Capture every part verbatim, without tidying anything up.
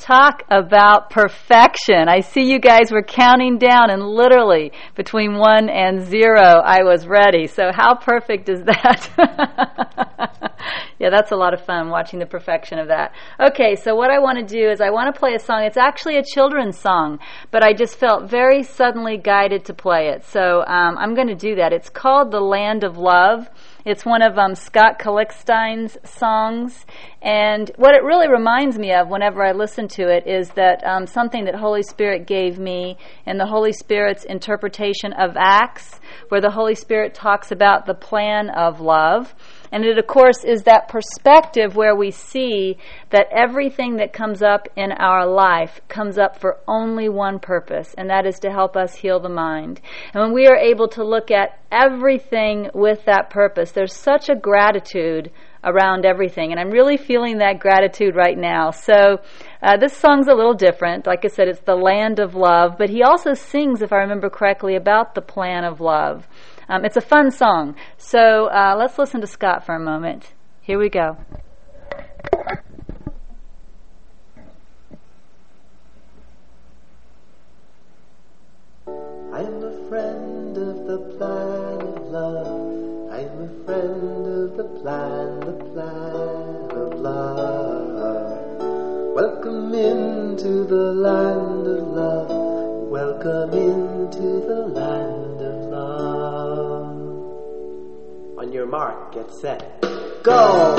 Talk about perfection. I see you guys were counting down, and literally between one and zero, I was ready. So how perfect is that? Yeah, that's a lot of fun, watching the perfection of that. Okay, so what I want to do is I want to play a song. It's actually a children's song, but I just felt very suddenly guided to play it. So um, I'm going to do that. It's called The Land of Love. It's one of um, Scott Kallickstein's songs, and what it really reminds me of whenever I listen to it is that um, something that Holy Spirit gave me in the Holy Spirit's interpretation of Acts, where the Holy Spirit talks about the plan of love. And it, of course, is that perspective where we see that everything that comes up in our life comes up for only one purpose, and that is to help us heal the mind. And when we are able to look at everything with that purpose, there's such a gratitude around everything, and I'm really feeling that gratitude right now. So uh, this song's a little different. Like I said, it's The Land of Love, but he also sings, if I remember correctly, about the plan of love. Um, it's a fun song. So uh, let's listen to Scott for a moment. Here we go. I'm a friend of the plan of love. I'm a friend of the plan, the plan of love. Welcome into the land of love. Welcome into the land of love. On your mark, get set, go!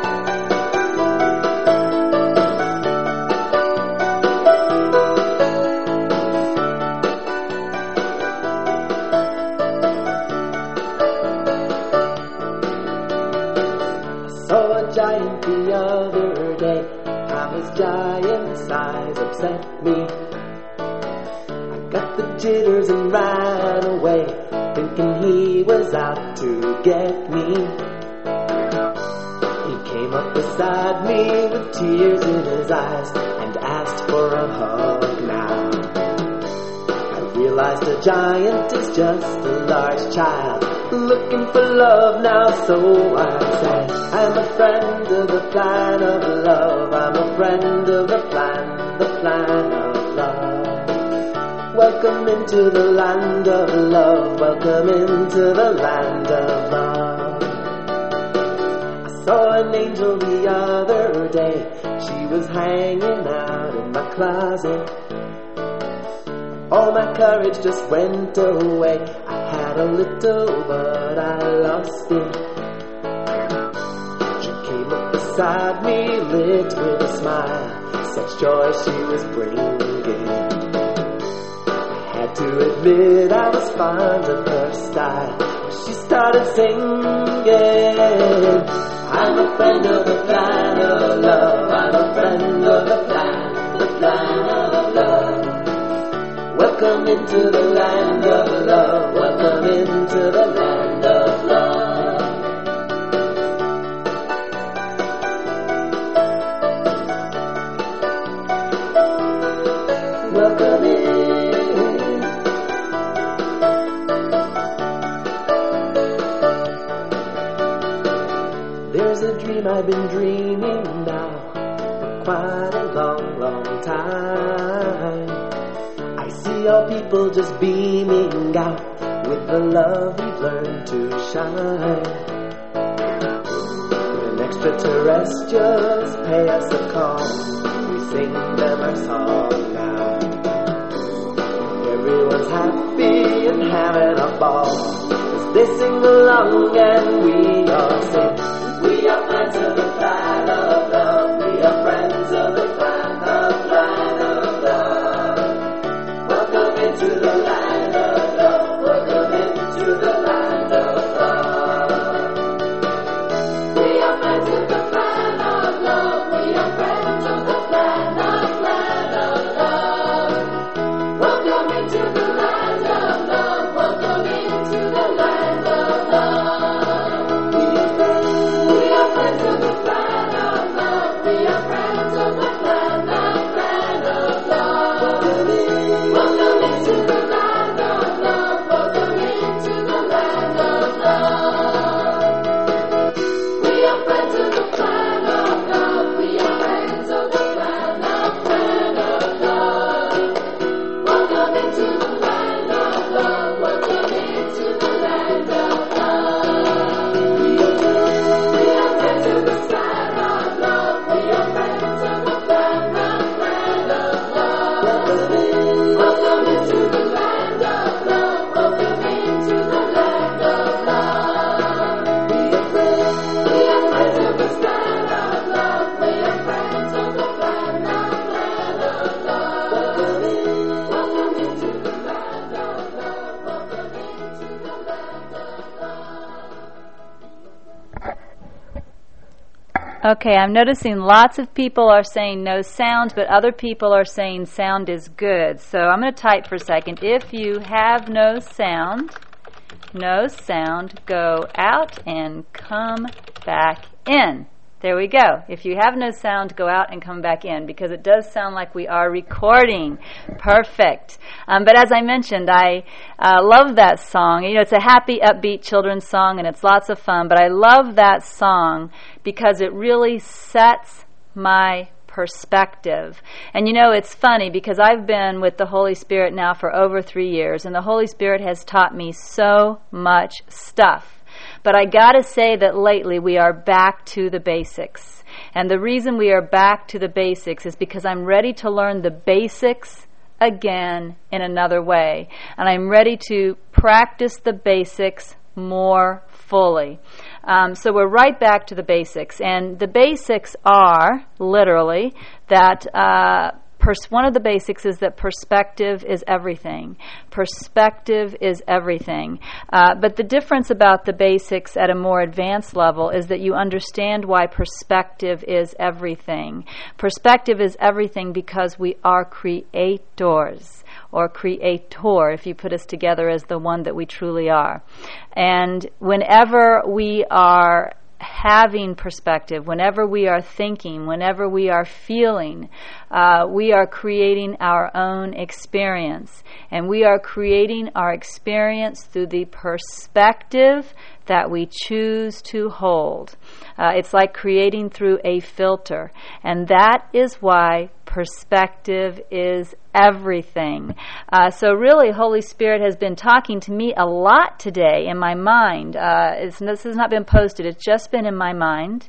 Giant the other day, how his giant size upset me. I got the jitters and ran away, thinking he was out to get me. He came up beside me with tears in his eyes and asked for a hug now. I realized a giant is just a large child looking for love now, so I said, I'm a friend of the plan of love. I'm a friend of the plan, the plan of love. Welcome into the land of love. Welcome into the land of love. I saw an angel the other day. She was hanging out in my closet. All my courage just went away. I had a little, but I lost it. She came up beside me, lit with a smile. Such joy she was bringing. I had to admit I was fond of her style. She started singing. I'm a friend of the plan of love. I'm a friend of the plan, the plan of love. Welcome into the land of love. Welcome into the land of love. Welcome in. There's a dream I've been dreaming now for quite a long, long time. I see all people just beaming out with the love we've learned to shine. When extraterrestrials pay us a call, we sing them our song now. Everyone's happy and having a ball as they sing along and we all sing. We are friends of the plan of love. We are friends of the plan, the plan of love. Welcome into the land of love. Welcome into the land of love. We are friends of the plan of love. We are friends of the plan, the plan of love. Welcome into the land of love. Welcome into the land of love. We are friends, we are friends of the Okay, I'm noticing lots of people are saying no sound, but other people are saying sound is good. So I'm going to type for a second. If you have no sound, no sound, go out and come back in. There we go. If you have no sound, go out and come back in, because it does sound like we are recording. Perfect. Um, but as I mentioned, I uh, love that song. You know, it's a happy, upbeat children's song, and it's lots of fun. But I love that song because it really sets my perspective. And you know, it's funny because I've been with the Holy Spirit now for over three years, and the Holy Spirit has taught me so much stuff. But I gotta say that lately we are back to the basics. And the reason we are back to the basics is because I'm ready to learn the basics again in another way. And I'm ready to practice the basics more fully. Um, so we're right back to the basics. And the basics are, literally, that uh, pers- one of the basics is that perspective is everything. Perspective is everything. Uh, but the difference about the basics at a more advanced level is that you understand why perspective is everything. Perspective is everything because we are creators, or creator, if you put us together as the one that we truly are. And whenever we are having perspective, whenever we are thinking, whenever we are feeling, uh, we are creating our own experience. And we are creating our experience through the perspective that we choose to hold. Uh, it's like creating through a filter. And that is why perspective is everything. Uh, so really, Holy Spirit has been talking to me a lot today in my mind. Uh, it's, this has not been posted. It's just been in my mind.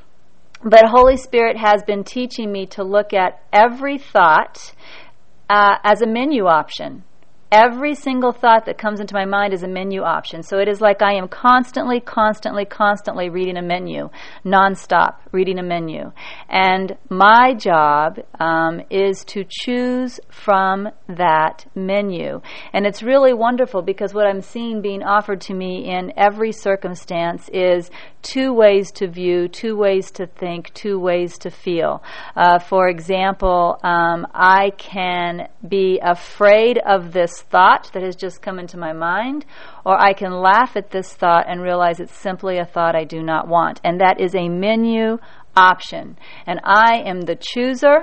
But Holy Spirit has been teaching me to look at every thought uh, as a menu option. Every single thought that comes into my mind is a menu option. So it is like I am constantly, constantly, constantly reading a menu, nonstop reading a menu. And my job um, is to choose from that menu. And it's really wonderful because what I'm seeing being offered to me in every circumstance is two ways to view, two ways to think, two ways to feel. Uh, for example, um, I can be afraid of this thought that has just come into my mind, or I can laugh at this thought and realize it's simply a thought I do not want. And that is a menu option. And I am the chooser,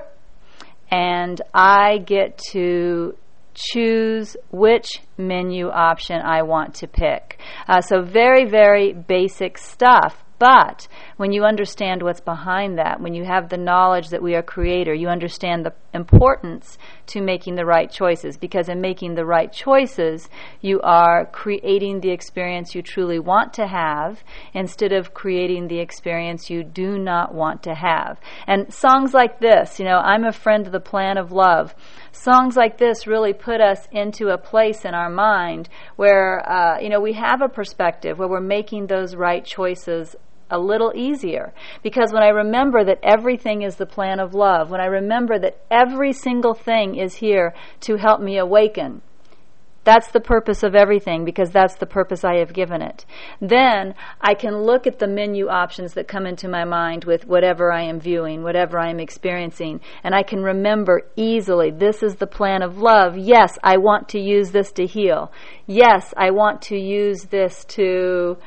and I get to choose which menu option I want to pick. Uh, so very, very basic stuff. But when you understand what's behind that, when you have the knowledge that we are creator, you understand the importance to making the right choices. Because in making the right choices, you are creating the experience you truly want to have instead of creating the experience you do not want to have. And songs like this, you know, I'm a friend of the plan of love. Songs like this really put us into a place in our mind where, uh, you know, we have a perspective where we're making those right choices a little easier. Because when I remember that everything is the plan of love, when I remember that every single thing is here to help me awaken, that's the purpose of everything, because that's the purpose I have given it. Then I can look at the menu options that come into my mind with whatever I am viewing, whatever I am experiencing, and I can remember easily, this is the plan of love. Yes, I want to use this to heal. Yes, I want to use this to...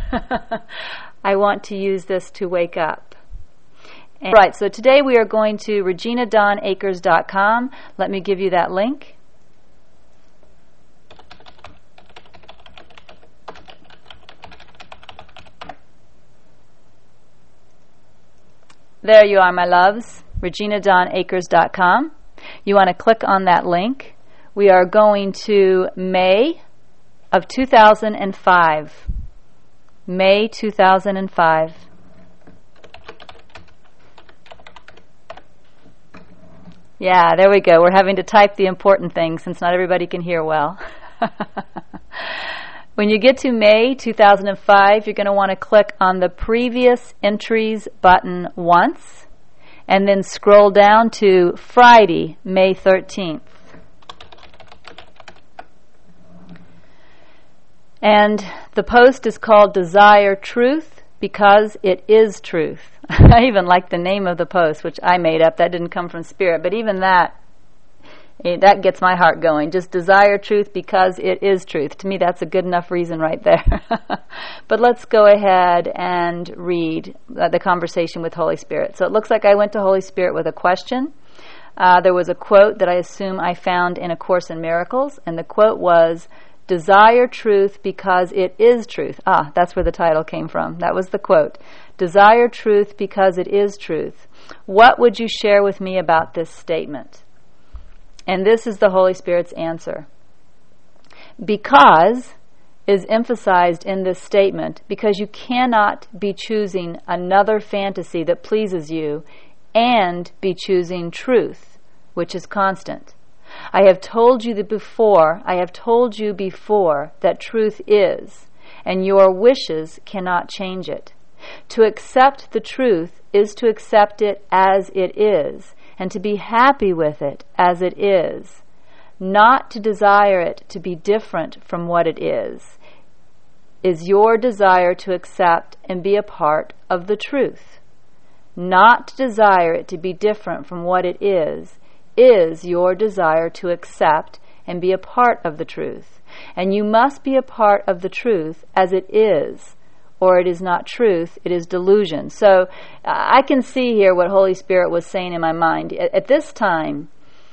I want to use this to wake up. And right, so today we are going to regina dawn akers dot com. Let me give you that link. There you are, my loves, regina dawn akers dot com. You want to click on that link. We are going to May of two thousand five. May two thousand five. Yeah, there we go. We're having to type the important things since not everybody can hear well. When you get to May two thousand five, you're going to want to click on the previous entries button once and then scroll down to Friday, May thirteenth. And the post is called Desire Truth because it is truth. I even like the name of the post, which I made up. That didn't come from Spirit, but even that, that gets my heart going. Just desire truth because it is truth. To me, that's a good enough reason right there. But let's go ahead and read uh, the conversation with Holy Spirit. So it looks like I went to Holy Spirit with a question. Uh, there was a quote that I assume I found in A Course in Miracles, and the quote was, "Desire truth because it is truth." Ah, that's where the title came from. That was the quote. Desire truth because it is truth. What would you share with me about this statement? And this is the Holy Spirit's answer. Because is emphasized in this statement because you cannot be choosing another fantasy that pleases you and be choosing truth, which is constant. I have told you that before, I have told you before that truth is, and your wishes cannot change it. To accept the truth is to accept it as it is, and to be happy with it as it is, not to desire it to be different from what it is, is your desire to accept and be a part of the truth. Not to desire it to be different from what it is, is your desire to accept and be a part of the truth. And you must be a part of the truth as it is, or it is not truth, it is delusion. So uh, I can see here what Holy Spirit was saying in my mind. At, at this time,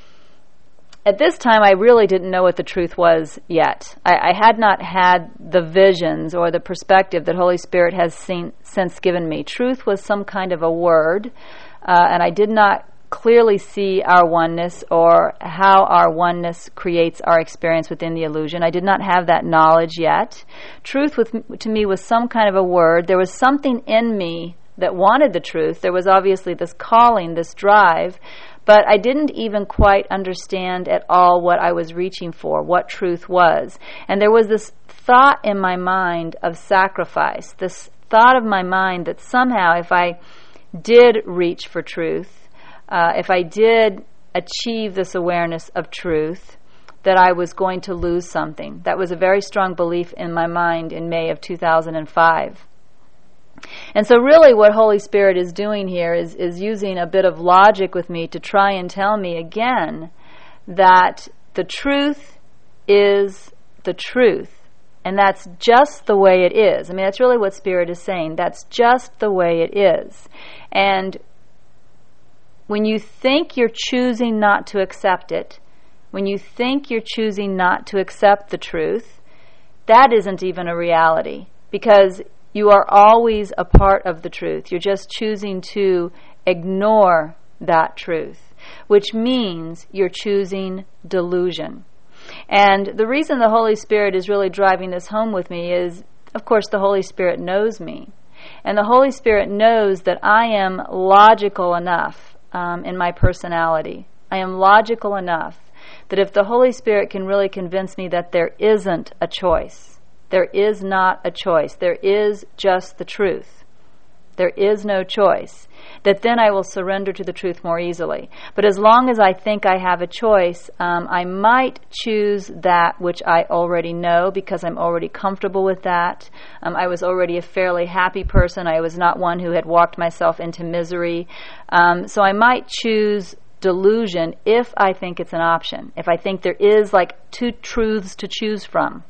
at this time I really didn't know what the truth was yet. I, I had not had the visions or the perspective that Holy Spirit has seen, since given me. Truth was some kind of a word, uh, and I did not clearly see our oneness or how our oneness creates our experience within the illusion. I did not have that knowledge yet. Truth with, to me was some kind of a word. There was something in me that wanted the truth. There was obviously this calling, this drive, but I didn't even quite understand at all what I was reaching for, what truth was. And there was this thought in my mind of sacrifice, this thought of my mind that somehow if I did reach for truth, Uh, if I did achieve this awareness of truth, that I was going to lose something. That was a very strong belief in my mind in May of two thousand five. And so really what Holy Spirit is doing here is, is using a bit of logic with me to try and tell me again that the truth is the truth. And that's just the way it is. I mean, that's really what Spirit is saying. That's just the way it is. And when you think you're choosing not to accept it, when you think you're choosing not to accept the truth, that isn't even a reality, because you are always a part of the truth. You're just choosing to ignore that truth, which means you're choosing delusion. And the reason the Holy Spirit is really driving this home with me is, of course, the Holy Spirit knows me. And the Holy Spirit knows that I am logical enough Um, in my personality. I am logical enough that if the Holy Spirit can really convince me that there isn't a choice, there is not a choice, there is just the truth, there is no choice, that then I will surrender to the truth more easily. But as long as I think I have a choice, um, I might choose that which I already know because I'm already comfortable with that. Um, I was already a fairly happy person. I was not one who had walked myself into misery. Um, so I might choose delusion if I think it's an option, if I think there is like two truths to choose from.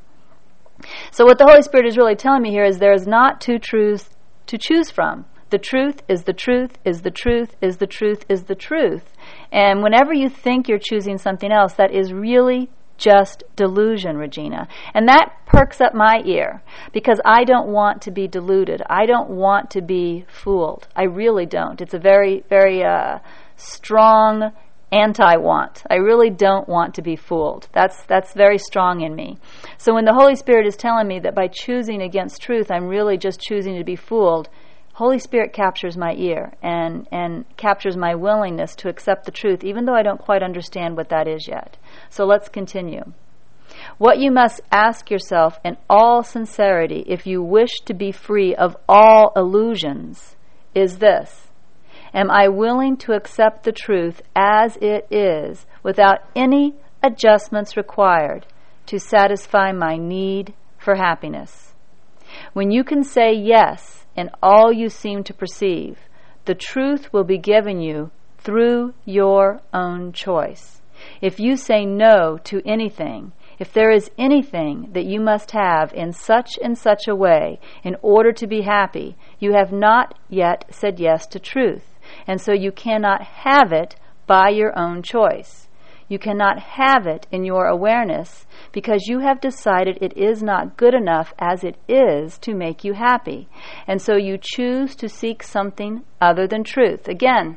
So what the Holy Spirit is really telling me here is there is not two truths to choose from. The truth is the truth, is the truth, is the truth, is the truth. And whenever you think you're choosing something else, that is really just delusion, Regina. And that perks up my ear, because I don't want to be deluded. I don't want to be fooled. I really don't. It's a very, very uh, strong anti-want. I really don't want to be fooled. That's that's very strong in me. So when the Holy Spirit is telling me that by choosing against truth, I'm really just choosing to be fooled, Holy Spirit captures my ear and, and captures my willingness to accept the truth, even though I don't quite understand what that is yet. So let's continue. What you must ask yourself in all sincerity, if you wish to be free of all illusions, is this: am I willing to accept the truth as it is, without any adjustments required, to satisfy my need for happiness? When you can say yes, in all you seem to perceive. The truth will be given you through your own choice. If you say no to anything, if there is anything that you must have in such and such a way in order to be happy, you have not yet said yes to truth, and so you cannot have it by your own choice. You cannot have it in your awareness because you have decided it is not good enough as it is to make you happy, and so you choose to seek something other than truth. Again,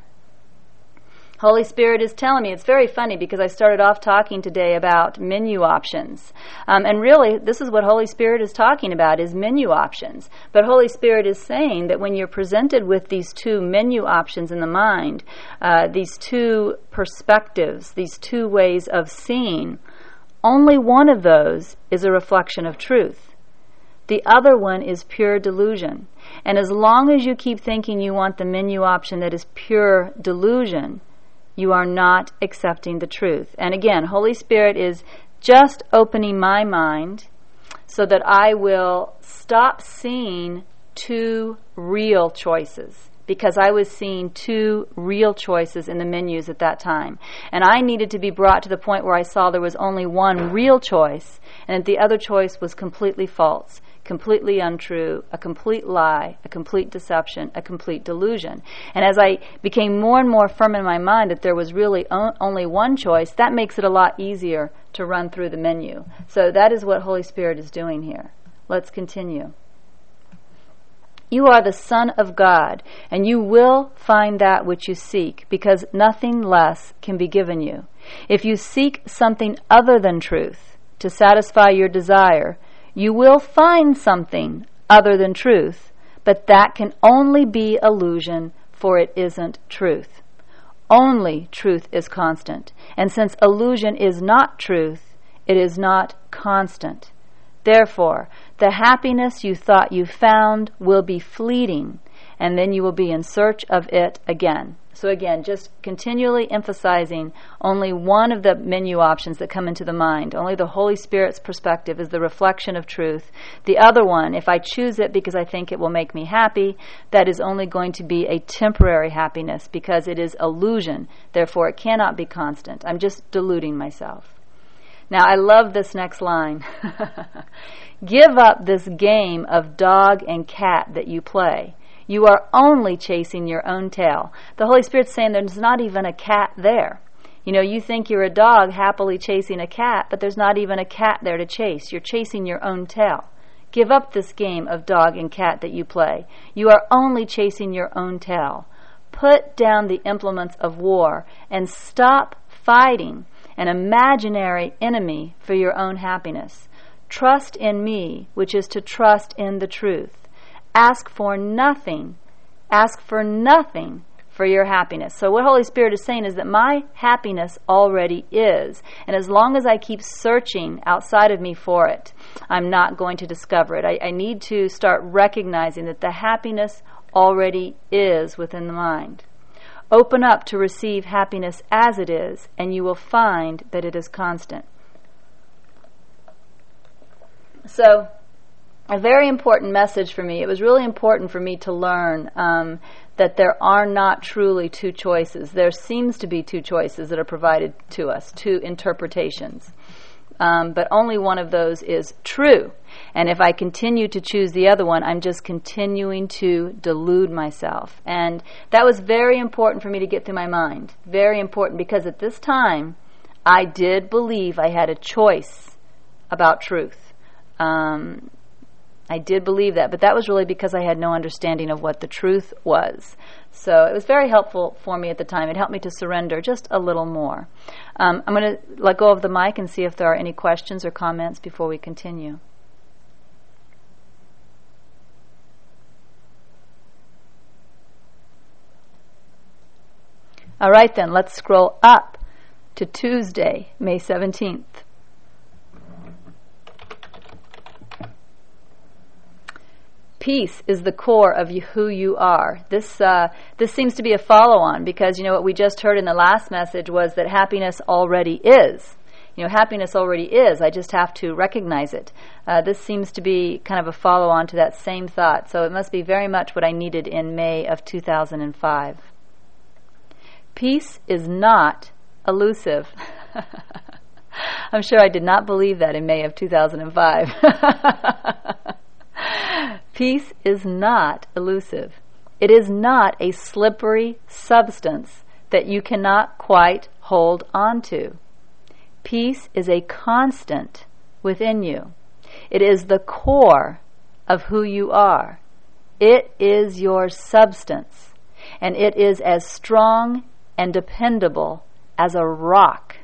Holy Spirit is telling me, it's very funny because I started off talking today about menu options. Um, and really, this is what Holy Spirit is talking about, is menu options. But Holy Spirit is saying that when you're presented with these two menu options in the mind, uh, these two perspectives, these two ways of seeing, only one of those is a reflection of truth. The other one is pure delusion. And as long as you keep thinking you want the menu option that is pure delusion, you are not accepting the truth. And again, Holy Spirit is just opening my mind so that I will stop seeing two real choices, because I was seeing two real choices in the menus at that time. And I needed to be brought to the point where I saw there was only one real choice, and that the other choice was completely false, completely untrue, a complete lie, a complete deception, a complete delusion. And as I became more and more firm in my mind that there was really o- only one choice, that makes it a lot easier to run through the menu. So that is what Holy Spirit is doing here. Let's continue. You are the Son of God, and you will find that which you seek, because nothing less can be given you. If you seek something other than truth to satisfy your desire, you will find something other than truth, but that can only be illusion, for it isn't truth. Only truth is constant, and since illusion is not truth, it is not constant. Therefore, the happiness you thought you found will be fleeting, and then you will be in search of it again. So again, just continually emphasizing only one of the menu options that come into the mind. Only the Holy Spirit's perspective is the reflection of truth. The other one, if I choose it because I think it will make me happy, that is only going to be a temporary happiness because it is illusion. Therefore, it cannot be constant. I'm just deluding myself. Now, I love this next line. Give up this game of dog and cat that you play. You are only chasing your own tail. The Holy Spirit's saying there's not even a cat there. You know, you think you're a dog happily chasing a cat, but there's not even a cat there to chase. You're chasing your own tail. Give up this game of dog and cat that you play. You are only chasing your own tail. Put down the implements of war and stop fighting an imaginary enemy for your own happiness. Trust in me, which is to trust in the truth. Ask for nothing. Ask for nothing for your happiness. So what Holy Spirit is saying is that my happiness already is. And as long as I keep searching outside of me for it, I'm not going to discover it. I, I need to start recognizing that the happiness already is within the mind. Open up to receive happiness as it is, and you will find that it is constant. So, a very important message for me. It was really important for me to learn um, that there are not truly two choices. There seems to be two choices that are provided to us, two interpretations. Um, but only one of those is true. And if I continue to choose the other one, I'm just continuing to delude myself. And that was very important for me to get through my mind. Very important, because at this time, I did believe I had a choice about truth. Um, I did believe that, but that was really because I had no understanding of what the truth was. So it was very helpful for me at the time. It helped me to surrender just a little more. Um, I'm going to let go of the mic and see if there are any questions or comments before we continue. All right then, let's scroll up to Tuesday, May seventeenth. Peace is the core of you, who you are. This uh, this seems to be a follow-on, because you know what we just heard in the last message was that happiness already is. You know, happiness already is. I just have to recognize it. Uh, this seems to be kind of a follow-on to that same thought. So it must be very much what I needed in May of two thousand five. Peace is not elusive. I'm sure I did not believe that in May of two thousand five. Peace is not elusive. It is not a slippery substance that you cannot quite hold on to. Peace is a constant within you. It is the core of who you are. It is your substance, and it is as strong and dependable as a rock.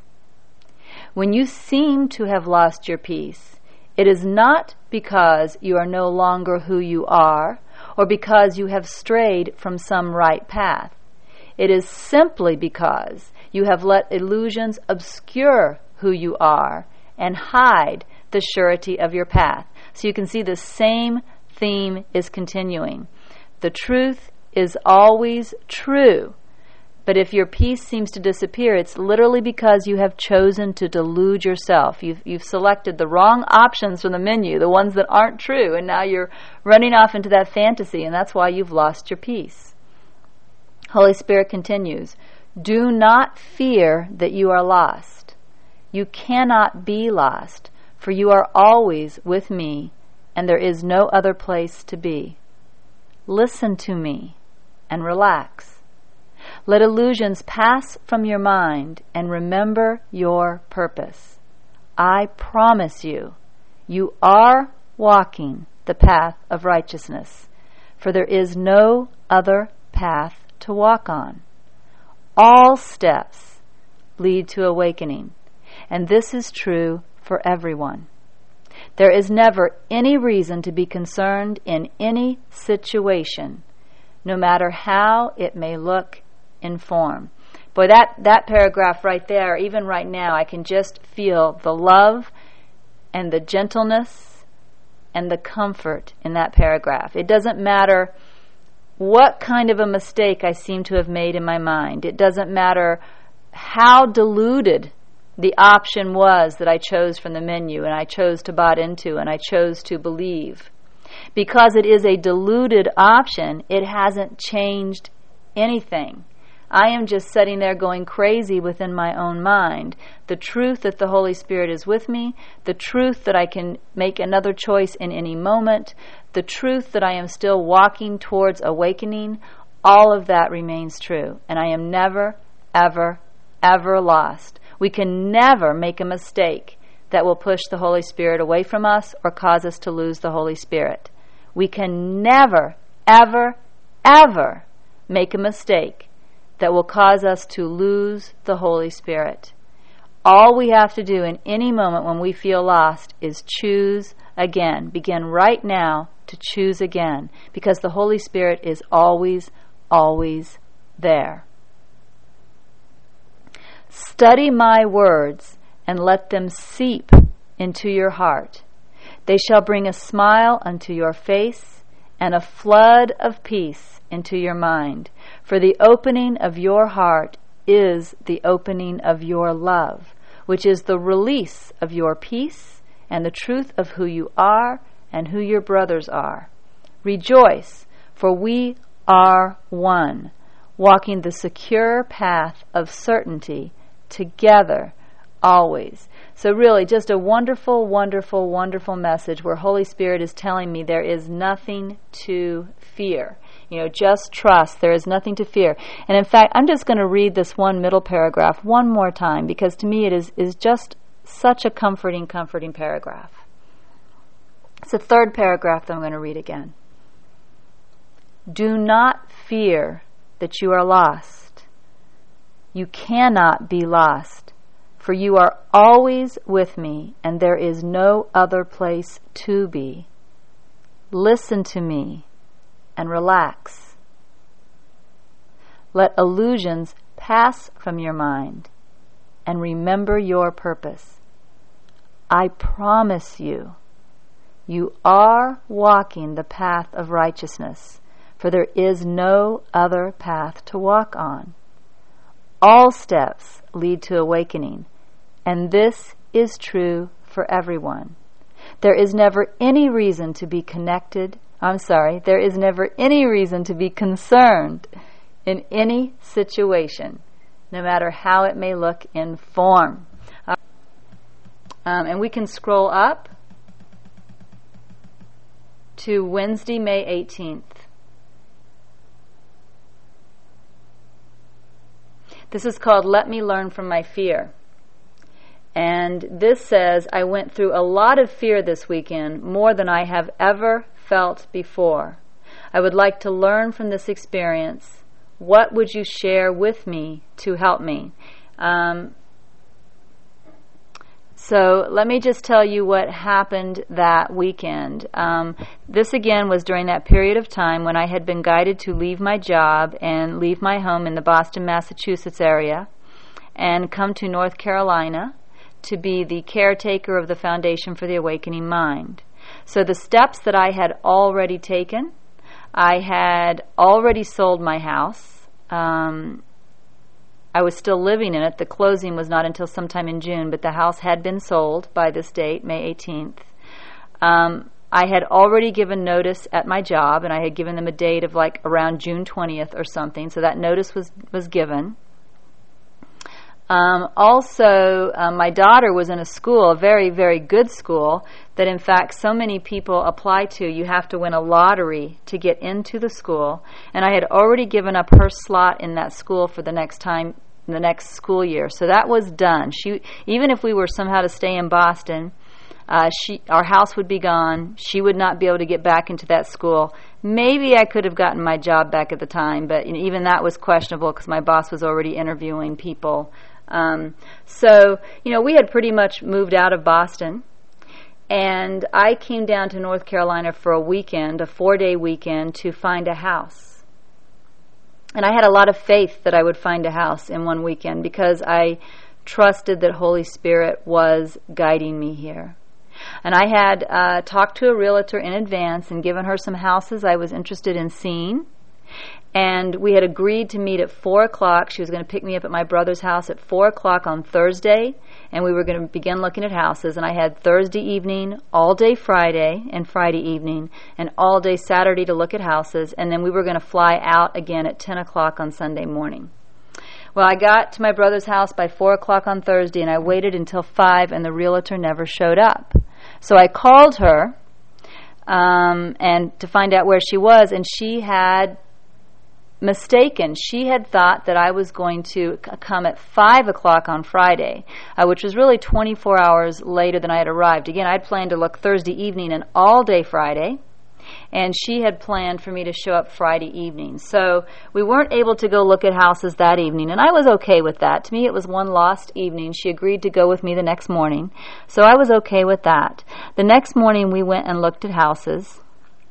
When you seem to have lost your peace, it is not because you are no longer who you are, or because you have strayed from some right path. It is simply because you have let illusions obscure who you are and hide the surety of your path. So you can see the same theme is continuing. The truth is always true. But if your peace seems to disappear, it's literally because you have chosen to delude yourself. You've, you've selected the wrong options from the menu, the ones that aren't true, and now you're running off into that fantasy, and that's why you've lost your peace. Holy Spirit continues, do not fear that you are lost. You cannot be lost, for you are always with me, and there is no other place to be. Listen to me and relax. Let illusions pass from your mind and remember your purpose. I promise you, you are walking the path of righteousness, for there is no other path to walk on. All steps lead to awakening, and this is true for everyone. There is never any reason to be concerned in any situation, no matter how it may look in form. Boy, that, that paragraph right there, even right now, I can just feel the love and the gentleness and the comfort in that paragraph. It doesn't matter what kind of a mistake I seem to have made in my mind. It doesn't matter how diluted the option was that I chose from the menu and I chose to bought into and I chose to believe. Because it is a diluted option, it hasn't changed anything. I am just sitting there going crazy within my own mind. The truth that the Holy Spirit is with me, the truth that I can make another choice in any moment, the truth that I am still walking towards awakening, all of that remains true. And I am never, ever, ever lost. We can never make a mistake that will push the Holy Spirit away from us or cause us to lose the Holy Spirit. We can never, ever, ever make a mistake that will cause us to lose the Holy Spirit. All we have to do in any moment when we feel lost is choose again. Begin right now to choose again, because the Holy Spirit is always, always there. Study my words and let them seep into your heart. They shall bring a smile unto your face and a flood of peace into your mind. For the opening of your heart is the opening of your love, which is the release of your peace and the truth of who you are and who your brothers are. Rejoice, for we are one, walking the secure path of certainty together always. So really, just a wonderful, wonderful, wonderful message where Holy Spirit is telling me there is nothing to fear. You know, just trust. There is nothing to fear. And in fact, I'm just going to read this one middle paragraph one more time, because to me it is, is just such a comforting, comforting paragraph. It's the third paragraph that I'm going to read again. Do not fear that you are lost. You cannot be lost, for you are always with me, and there is no other place to be. Listen to me and relax. Let illusions pass from your mind and remember your purpose. I promise you, you are walking the path of righteousness, for there is no other path to walk on. All steps lead to awakening, and this is true for everyone. There is never any reason to be connected. I'm sorry, there is never any reason to be concerned in any situation, no matter how it may look in form. Um, and we can scroll up to Wednesday, May eighteenth. This is called Let Me Learn from My Fear. And this says, I went through a lot of fear this weekend, more than I have ever felt before. I would like to learn from this experience. What would you share with me to help me? Um, so let me just tell you what happened that weekend. Um, this again was during that period of time when I had been guided to leave my job and leave my home in the Boston, Massachusetts area and come to North Carolina to be the caretaker of the Foundation for the Awakening Mind. So the steps that I had already taken, I had already sold my house. Um, I was still living in it. The closing was not until sometime in June, but the house had been sold by this date, May eighteenth. Um, I had already given notice at my job, and I had given them a date of like around June twentieth or something, so that notice was, was given. Um, also, um, my daughter was in a school, a very, very good school, that in fact so many people apply to. You have to win a lottery to get into the school. And I had already given up her slot in that school for the next time, the next school year. So that was done. She, even if we were somehow to stay in Boston, uh, she, our house would be gone. She would not be able to get back into that school. Maybe I could have gotten my job back at the time, but you know, even that was questionable because my boss was already interviewing people. Um, so, you know, we had pretty much moved out of Boston, and I came down to North Carolina for a weekend, a four-day weekend, to find a house. And I had a lot of faith that I would find a house in one weekend because I trusted that Holy Spirit was guiding me here. And I had uh, talked to a realtor in advance and given her some houses I was interested in seeing. And we had agreed to meet at four o'clock. She was going to pick me up at my brother's house at four o'clock on Thursday, and we were going to begin looking at houses. And I had Thursday evening, all day Friday, and Friday evening, and all day Saturday to look at houses. And then we were going to fly out again at ten o'clock on Sunday morning. Well, I got to my brother's house by four o'clock on Thursday, and I waited until five, and the realtor never showed up. So I called her um, and to find out where she was, and she had mistaken. She had thought that I was going to c- come at five o'clock on Friday, uh, which was really twenty-four hours later than I had arrived. Again, I had planned to look Thursday evening and all day Friday, and she had planned for me to show up Friday evening. So we weren't able to go look at houses that evening, and I was okay with that. To me, it was one lost evening. She agreed to go with me the next morning, so I was okay with that. The next morning, we went and looked at houses.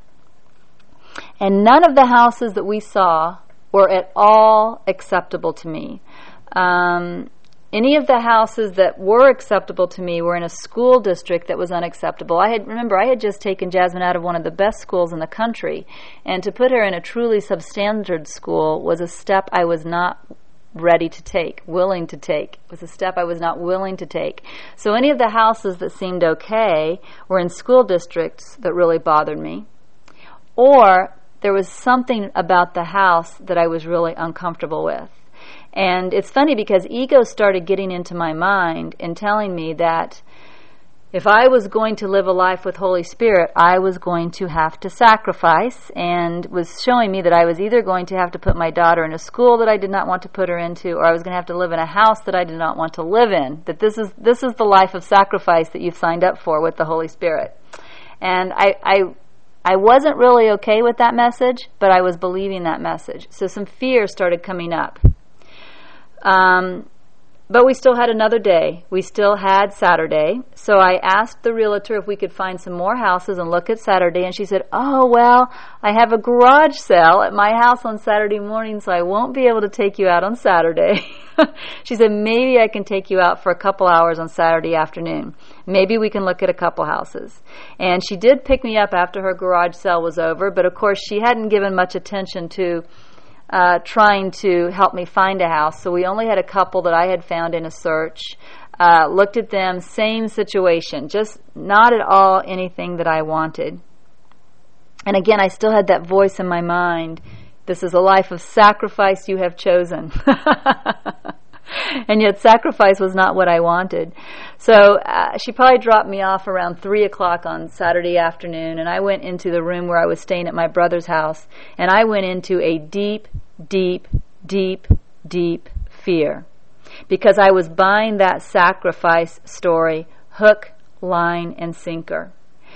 And none of the houses that we saw were at all acceptable to me. Um, any of the houses that were acceptable to me were in a school district that was unacceptable. I had remember I had just taken Jasmine out of one of the best schools in the country, and to put her in a truly substandard school was a step I was not ready to take, willing to take. It was a step I was not willing to take. So any of the houses that seemed okay were in school districts that really bothered me, or there was something about the house that I was really uncomfortable with. And it's funny because ego started getting into my mind and telling me that if I was going to live a life with Holy Spirit, I was going to have to sacrifice, and was showing me that I was either going to have to put my daughter in a school that I did not want to put her into, or I was going to have to live in a house that I did not want to live in. That this is this is the life of sacrifice that you've signed up for with the Holy Spirit. And I, I I wasn't really okay with that message, but I was believing that message. So some fear started coming up. Um, but we still had another day. We still had Saturday. So I asked the realtor if we could find some more houses and look at Saturday. And she said, oh, well, I have a garage sale at my house on Saturday morning, so I won't be able to take you out on Saturday. She said, maybe I can take you out for a couple hours on Saturday afternoon. Maybe we can look at a couple houses. And she did pick me up after her garage sale was over, but of course she hadn't given much attention to uh, trying to help me find a house. So we only had a couple that I had found in a search. uh, looked at them, same situation, just not at all anything that I wanted. And again, I still had that voice in my mind, this is a life of sacrifice you have chosen. And yet sacrifice was not what I wanted. So uh, she probably dropped me off around three o'clock on Saturday afternoon, and I went into the room where I was staying at my brother's house, and I went into a deep, deep, deep, deep fear. Because I was buying that sacrifice story, hook, line, and sinker.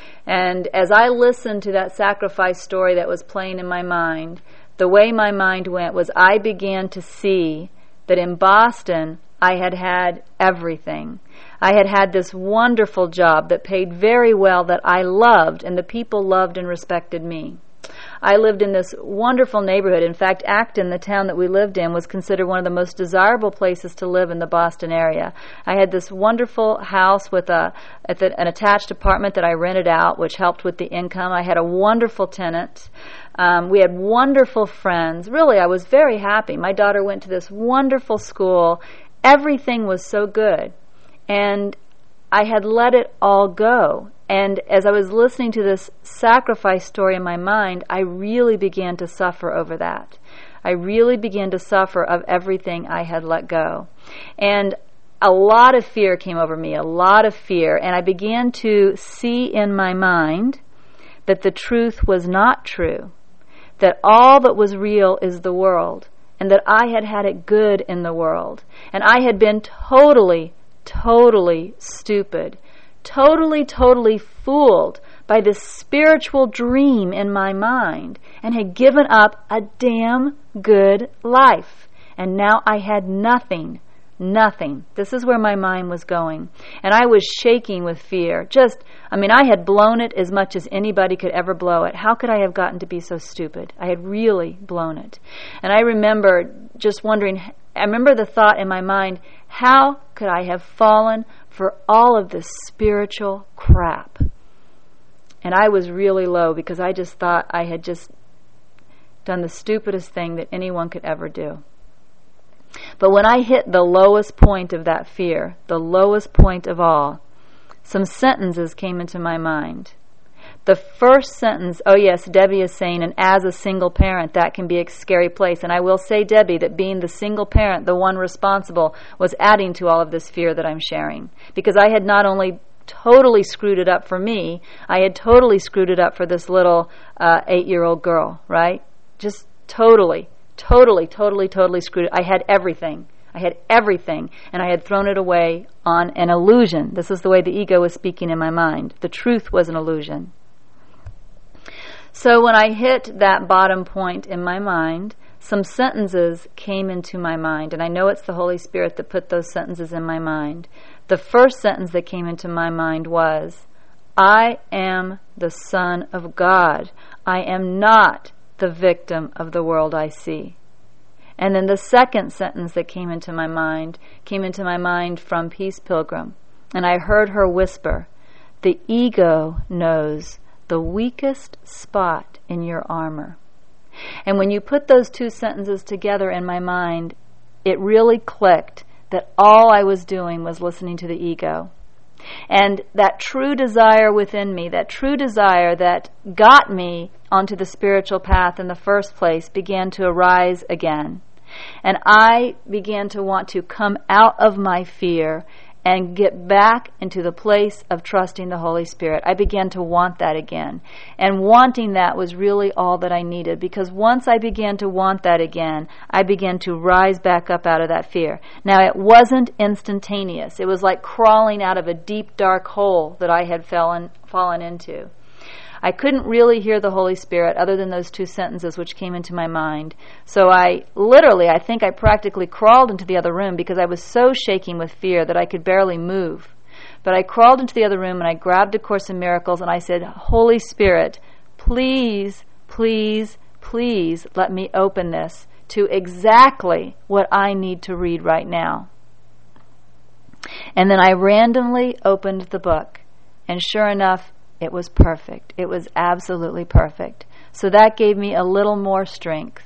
And as I listened to that sacrifice story that was playing in my mind, the way my mind went was I began to see that in Boston I had had everything. I had had this wonderful job that paid very well, that I loved, and the people loved and respected me. I lived in this wonderful neighborhood. In fact, Acton, the town that we lived in, was considered one of the most desirable places to live in the Boston area. I had this wonderful house with a, an attached apartment that I rented out, which helped with the income. I had a wonderful tenant. Um, we had wonderful friends. Really, I was very happy. My daughter went to this wonderful school. Everything was so good. And I had let it all go. And as I was listening to this sacrifice story in my mind, I really began to suffer over that. I really began to suffer of everything I had let go. And a lot of fear came over me, a lot of fear. And I began to see in my mind that the truth was not true, that all that was real is the world, and that I had had it good in the world. And I had been totally, totally stupid. Totally, totally fooled by this spiritual dream in my mind, and had given up a damn good life. And now I had nothing, nothing. This is where my mind was going. And I was shaking with fear. Just, I mean, I had blown it as much as anybody could ever blow it. How could I have gotten to be so stupid? I had really blown it. And I remember just wondering, I remember the thought in my mind, how could I have fallen for all of this spiritual crap? And I was really low because I just thought I had just done the stupidest thing that anyone could ever do. But when I hit the lowest point of that fear, the lowest point of all, some sentences came into my mind. The first sentence, oh yes, Debbie is saying, and as a single parent, that can be a scary place. And I will say, Debbie, that being the single parent, the one responsible, was adding to all of this fear that I'm sharing. Because I had not only totally screwed it up for me, I had totally screwed it up for this little uh, eight-year-old girl, right? Just totally, totally, totally, totally screwed it. I had everything. I had everything, and I had thrown it away on an illusion. This is the way the ego was speaking in my mind. The truth was an illusion. So when I hit that bottom point in my mind, some sentences came into my mind, and I know it's the Holy Spirit that put those sentences in my mind. The first sentence that came into my mind was, I am the Son of God. I am not the victim of the world I see. And then the second sentence that came into my mind came into my mind from Peace Pilgrim, and I heard her whisper, the ego knows the weakest spot in your armor. And when you put those two sentences together in my mind, it really clicked that all I was doing was listening to the ego. And that true desire within me, that true desire that got me onto the spiritual path in the first place, began to arise again. And I began to want to come out of my fear and get back into the place of trusting the Holy Spirit. I began to want that again. And wanting that was really all that I needed, because once I began to want that again, I began to rise back up out of that fear. Now, it wasn't instantaneous. It was like crawling out of a deep, dark hole that I had fallen, fallen into. I couldn't really hear the Holy Spirit other than those two sentences which came into my mind. So I literally, I think I practically crawled into the other room because I was so shaking with fear that I could barely move. But I crawled into the other room and I grabbed A Course in Miracles and I said, Holy Spirit, please, please, please let me open this to exactly what I need to read right now. And then I randomly opened the book, and sure enough, it was perfect. It was absolutely perfect. So that gave me a little more strength.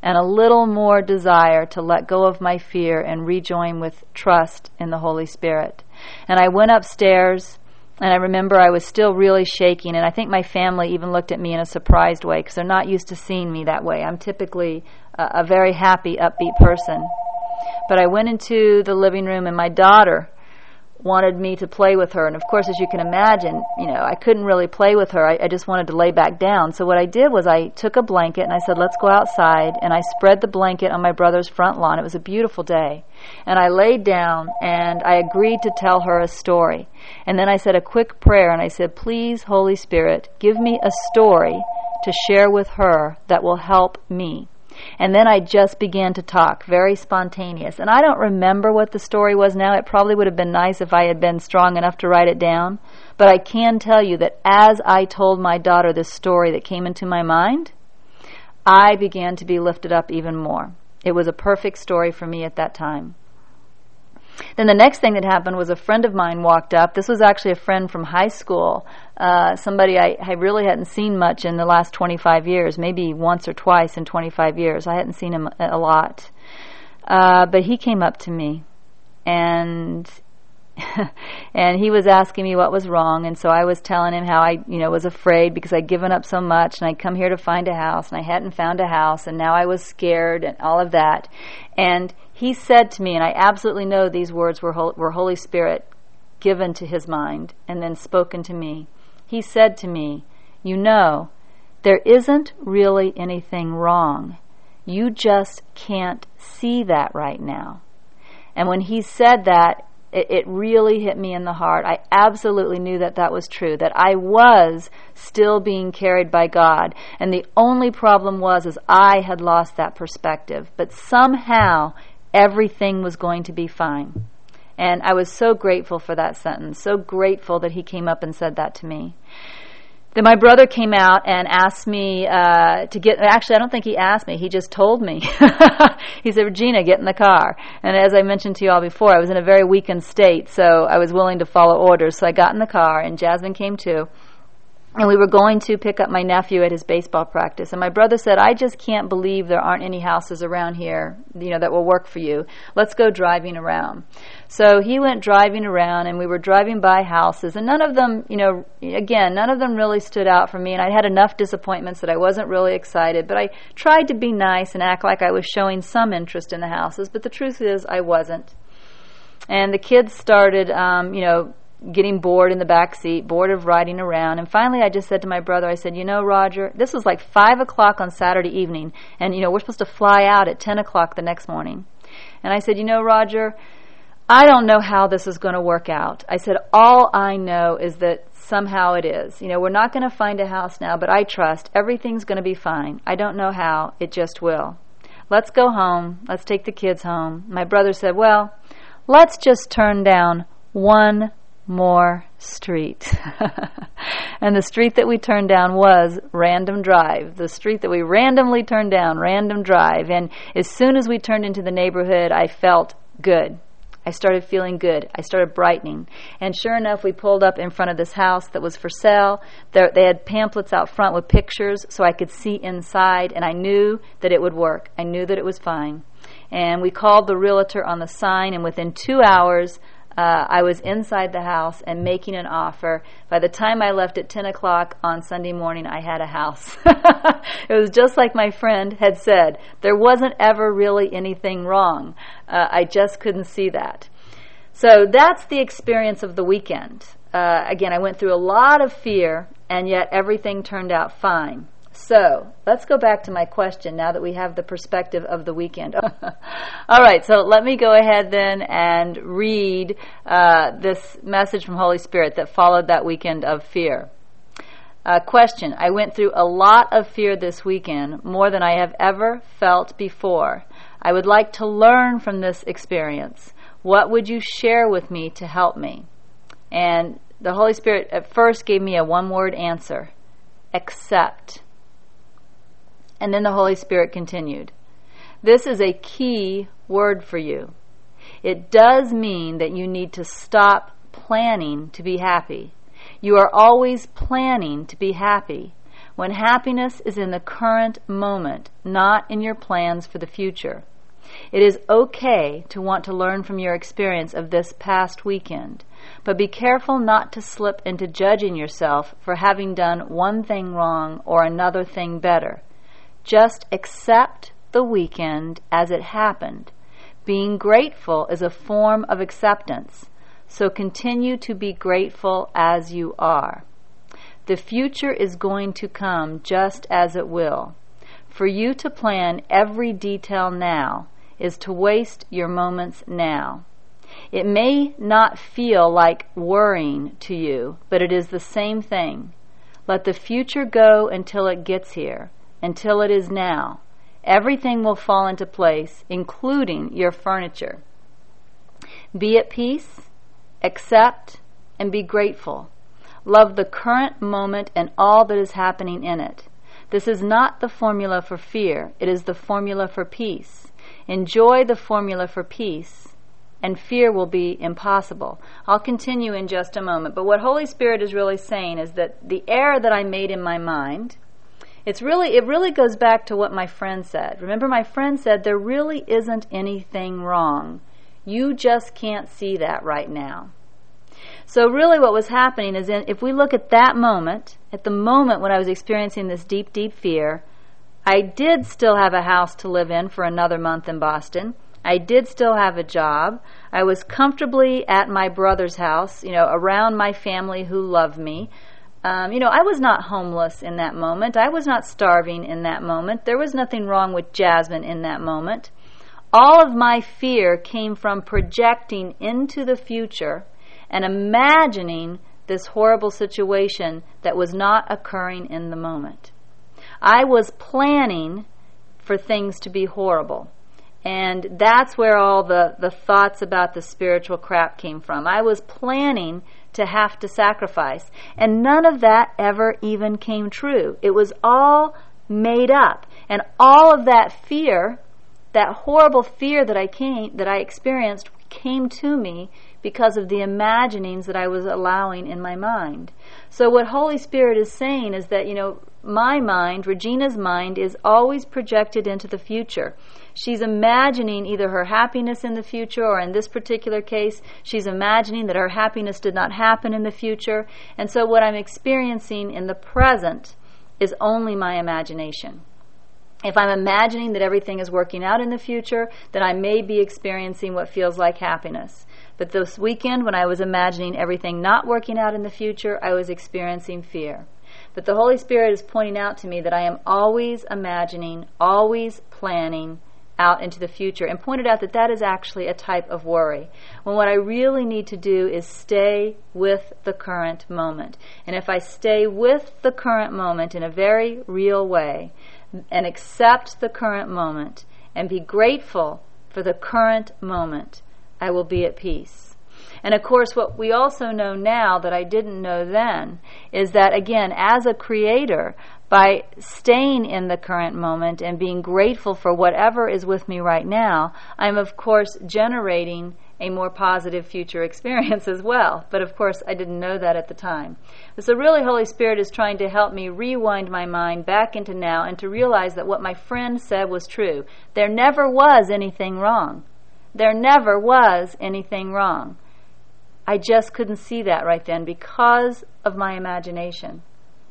and a little more desire to let go of my fear and rejoin with trust in the Holy Spirit. And I went upstairs, and I remember I was still really shaking, and I think my family even looked at me in a surprised way because they're not used to seeing me that way. I'm typically a, a very happy, upbeat person. But I went into the living room, and my daughter wanted me to play with her. And of course, as you can imagine, you know, I couldn't really play with her. I, I just wanted to lay back down. So what I did was I took a blanket and I said, let's go outside. And I spread the blanket on my brother's front lawn. It was a beautiful day. And I laid down and I agreed to tell her a story. And then I said a quick prayer and I said, please, Holy Spirit, give me a story to share with her that will help me. And then I just began to talk, very spontaneous. And I don't remember what the story was now. It probably would have been nice if I had been strong enough to write it down. But I can tell you that as I told my daughter this story that came into my mind, I began to be lifted up even more. It was a perfect story for me at that time. Then the next thing that happened was a friend of mine walked up. This was actually a friend from high school, uh, somebody I, I really hadn't seen much in the last twenty-five years, maybe once or twice in twenty-five years. I hadn't seen him a lot. Uh, but he came up to me, and and he was asking me what was wrong, and so I was telling him how I, you know, was afraid because I'd given up so much, and I'd come here to find a house, and I hadn't found a house, and now I was scared, and all of that. And he said to me, and I absolutely know these words were, were Holy Spirit given to his mind and then spoken to me. He said to me, you know, there isn't really anything wrong. You just can't see that right now. And when he said that, it, it really hit me in the heart. I absolutely knew that that was true, that I was still being carried by God. And the only problem was is I had lost that perspective. But somehow everything was going to be fine. And I was so grateful for that sentence, so grateful that he came up and said that to me. Then my brother came out and asked me uh, to get, actually I don't think he asked me, he just told me. He said, Regina, get in the car. And as I mentioned to you all before, I was in a very weakened state, so I was willing to follow orders. So I got in the car and Jasmine came too. And we were going to pick up my nephew at his baseball practice. And my brother said, I just can't believe there aren't any houses around here, you know, that will work for you. Let's go driving around. So he went driving around, and we were driving by houses. And none of them, you know, again, none of them really stood out for me. And I had enough disappointments that I wasn't really excited. But I tried to be nice and act like I was showing some interest in the houses. But the truth is, I wasn't. And the kids started, um, you know, getting bored in the back seat, bored of riding around. And finally I just said to my brother, I said, you know, Roger, this was like five o'clock on Saturday evening, and, you know, we're supposed to fly out at ten o'clock the next morning. And I said, you know, Roger, I don't know how this is going to work out. I said, all I know is that somehow it is. You know, we're not going to find a house now, but I trust everything's going to be fine. I don't know how. It just will. Let's go home. Let's take the kids home. My brother said, well, let's just turn down one more street. And the street that we turned down was Random Drive. The street that we randomly turned down, Random Drive. And as soon as we turned into the neighborhood, I felt good. I started feeling good. I started brightening. And sure enough, we pulled up in front of this house that was for sale. There, they had pamphlets out front with pictures so I could see inside, and I knew that it would work. I knew that it was fine. And we called the realtor on the sign, and within two hours, Uh, I was inside the house and making an offer. By the time I left at ten o'clock on Sunday morning, I had a house. It was just like my friend had said. There wasn't ever really anything wrong. Uh, I just couldn't see that. So that's the experience of the weekend. Uh, again, I went through a lot of fear, and yet everything turned out fine. So let's go back to my question now that we have the perspective of the weekend. All right, so let me go ahead then and read uh, this message from Holy Spirit that followed that weekend of fear. Uh, question, I went through a lot of fear this weekend, more than I have ever felt before. I would like to learn from this experience. What would you share with me to help me? And the Holy Spirit at first gave me a one-word answer, accept. And then the Holy Spirit continued, this is a key word for you. It does mean that you need to stop planning to be happy. You are always planning to be happy, when happiness is in the current moment, not in your plans for the future. It is okay to want to learn from your experience of this past weekend, but be careful not to slip into judging yourself for having done one thing wrong or another thing better. Just accept the weekend as it happened. Being grateful is a form of acceptance, so continue to be grateful as you are. The future is going to come just as it will. For you to plan every detail now is to waste your moments now. It may not feel like worrying to you, but it is the same thing. Let the future go until it gets here, until it is now. Everything will fall into place, including your furniture. Be at peace, accept, and be grateful. Love the current moment and all that is happening in it. This is not the formula for fear. It is the formula for peace. Enjoy the formula for peace, and fear will be impossible. I'll continue in just a moment, but what Holy Spirit is really saying is that the error that I made in my mind, it's really it really goes back to what my friend said. Remember, my friend said there really isn't anything wrong. You just can't see that right now. So really what was happening is, in, if we look at that moment, at the moment when I was experiencing this deep, deep fear, I did still have a house to live in for another month in Boston. I did still have a job. I was comfortably at my brother's house, you know, around my family who loved me. Um, you know, I was not homeless in that moment. I was not starving in that moment. There was nothing wrong with Jasmine in that moment. All of my fear came from projecting into the future and imagining this horrible situation that was not occurring in the moment. I was planning for things to be horrible. And that's where all the, the thoughts about the spiritual crap came from. I was planning to have to sacrifice. And none of that ever even came true. It was all made up. And all of that fear, that horrible fear that I came, that I experienced, came to me because of the imaginings that I was allowing in my mind. So what Holy Spirit is saying is that, you know, my mind, Regina's mind, is always projected into the future. She's imagining either her happiness in the future, or in this particular case, she's imagining that her happiness did not happen in the future. And so what I'm experiencing in the present is only my imagination. If I'm imagining that everything is working out in the future, then I may be experiencing what feels like happiness. But this weekend, when I was imagining everything not working out in the future, I was experiencing fear. But the Holy Spirit is pointing out to me that I am always imagining, always planning out into the future, and pointed out that that is actually a type of worry, when what I really need to do is stay with the current moment. And if I stay with the current moment in a very real way, and accept the current moment, and be grateful for the current moment, I will be at peace. And of course, what we also know now that I didn't know then is that, again, as a creator, by staying in the current moment and being grateful for whatever is with me right now, I'm of course generating a more positive future experience as well. But of course, I didn't know that at the time. So really, Holy Spirit is trying to help me rewind my mind back into now and to realize that what my friend said was true. There never was anything wrong. There never was anything wrong. I just couldn't see that right then because of my imagination.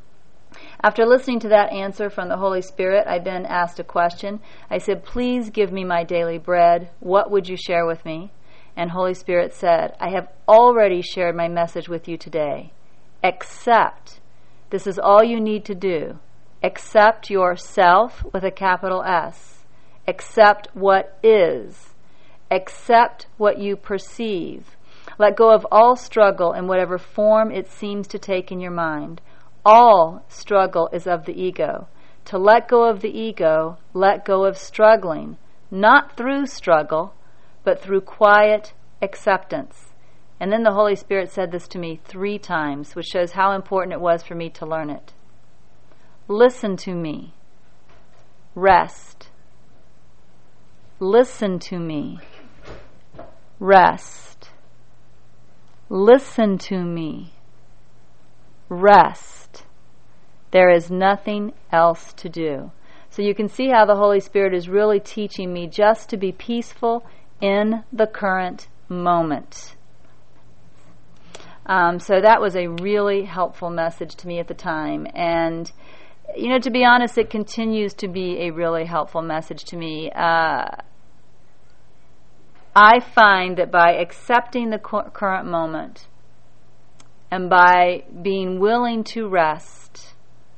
After listening to that answer from the Holy Spirit, I then asked a question. I said, please give me my daily bread. What would you share with me? And Holy Spirit said, I have already shared my message with you today. Accept. This is all you need to do. Accept yourself with a capital S. Accept what is. Accept what you perceive. Let go of all struggle in whatever form it seems to take in your mind. All struggle is of the ego. To let go of the ego, let go of struggling, not through struggle, but through quiet acceptance. And then the Holy Spirit said this to me three times, which shows how important it was for me to learn it. Listen to me. Rest. Listen to me. Rest. Listen to me. Rest. There is nothing else to do. So you can see how the Holy Spirit is really teaching me just to be peaceful in the current moment. Um, so that was a really helpful message to me at the time. And, you know, to be honest, it continues to be a really helpful message to me. Uh, I find that by accepting the cu- current moment and by being willing to rest,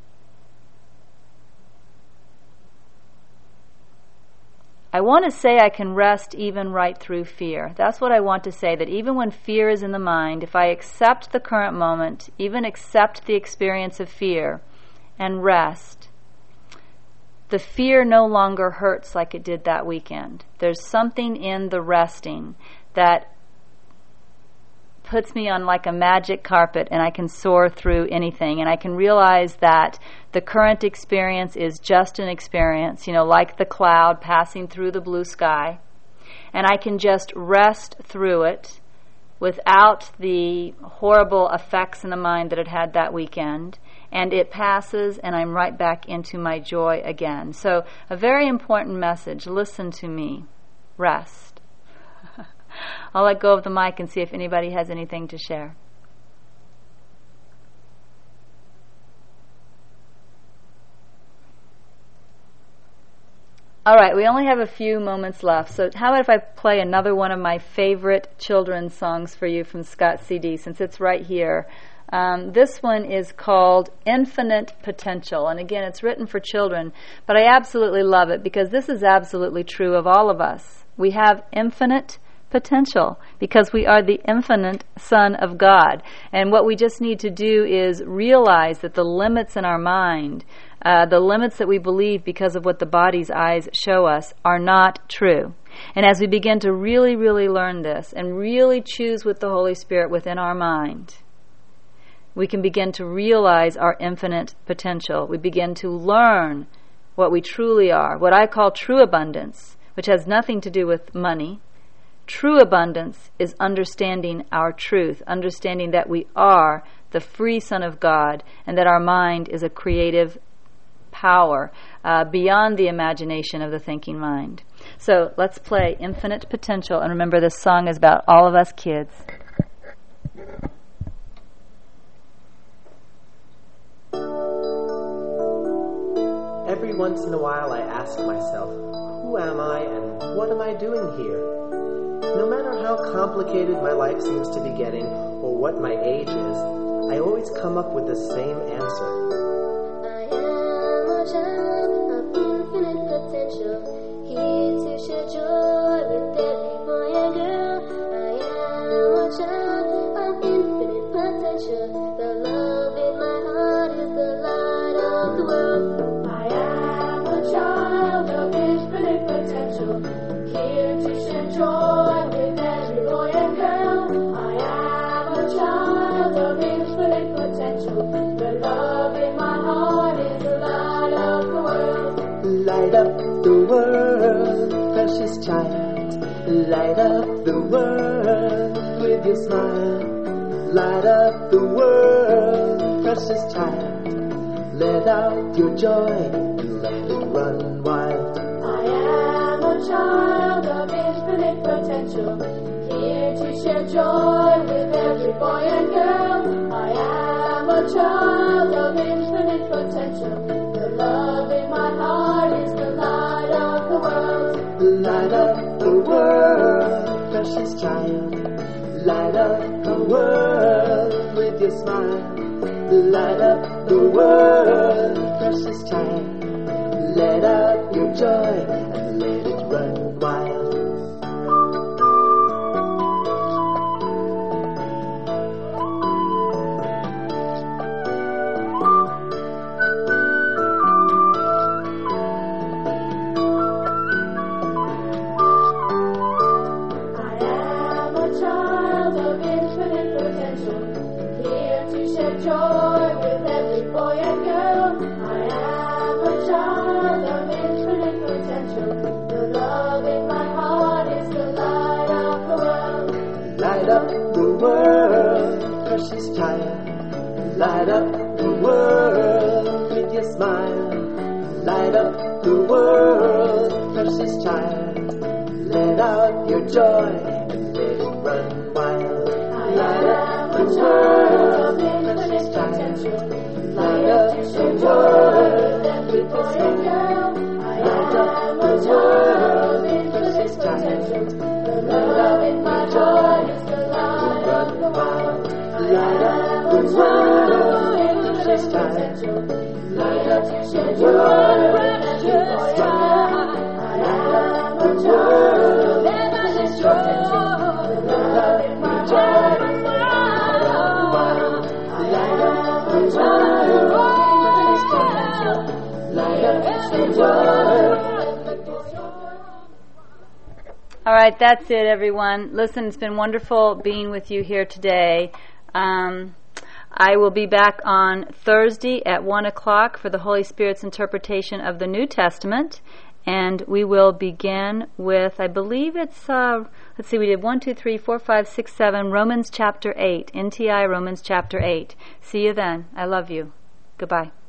I want to say I can rest even right through fear. That's what I want to say, that even when fear is in the mind, if I accept the current moment, even accept the experience of fear and rest, the fear no longer hurts like it did that weekend. There's something in the resting that puts me on like a magic carpet, and I can soar through anything, and I can realize that the current experience is just an experience, you know, like the cloud passing through the blue sky, and I can just rest through it without the horrible effects in the mind that it had that weekend, and it passes, and I'm right back into my joy again. So a very important message: listen to me, rest. I'll let go of the mic and see if anybody has anything to share. All right, we only have a few moments left, so how about if I play another one of my favorite children's songs for you from Scott's C D, since it's right here. Um, this one is called Infinite Potential, and again, it's written for children, but I absolutely love it because this is absolutely true of all of us. We have infinite potential because we are the infinite Son of God, and what we just need to do is realize that the limits in our mind, uh, the limits that we believe because of what the body's eyes show us, are not true. And as we begin to really, really learn this and really choose with the Holy Spirit within our mind, we can begin to realize our infinite potential. We begin to learn what we truly are, what I call true abundance, which has nothing to do with money. True abundance is understanding our truth, understanding that we are the free Son of God and that our mind is a creative power uh, beyond the imagination of the thinking mind. So let's play Infinite Potential, and remember this song is about all of us kids. Every once in a while I ask myself, who am I and what am I doing here? No matter how complicated my life seems to be getting or what my age is, I always come up with the same answer. I am a child of infinite potential, here to share joy with every boy and girl. I am a child of infinite potential, the love in my heart is the light of the world. I am a child of infinite potential, here to share joy with every boy and girl. I am a child of infinite potential, the love in my heart is the light of the world. Light up the world, precious child. Light up the world with your smile. Light up the world, precious child. Let out your joy and let it run wild. I am a child of infinite potential, here to share joy with every boy and girl. I am a child of infinite potential, the love in my heart is the light of the world. Light up the world, precious child. Light up the world with your smile. Light up the world, precious child. Let out your joy and let it run wild. I am a child of infinite potential, here to share joy with every boy and girl. I am a child of infinite potential, the love in my heart is the light of the world. Light up the world, precious child. Light up the world, with your smile. Light up the world, precious child. Let out your joy and let it run wild. Light up the world, precious child. Light up the world, people say now. Light up the world, precious child. The love in my joy is the light of the wild. Light up the world, precious child. Light up the world, precious child. Light up the world, precious child. The love in my joy is the light of the wild. Light up the world, precious child. Light up the world. All right, that's it, everyone. Listen, it's been wonderful being with you here today. Um, I will be back on Thursday at one o'clock for the Holy Spirit's interpretation of the New Testament. And we will begin with, I believe it's, uh, let's see, we did one, two, three, four, five, six, seven, Romans chapter eight, N T I Romans chapter eight. See you then. I love you. Goodbye.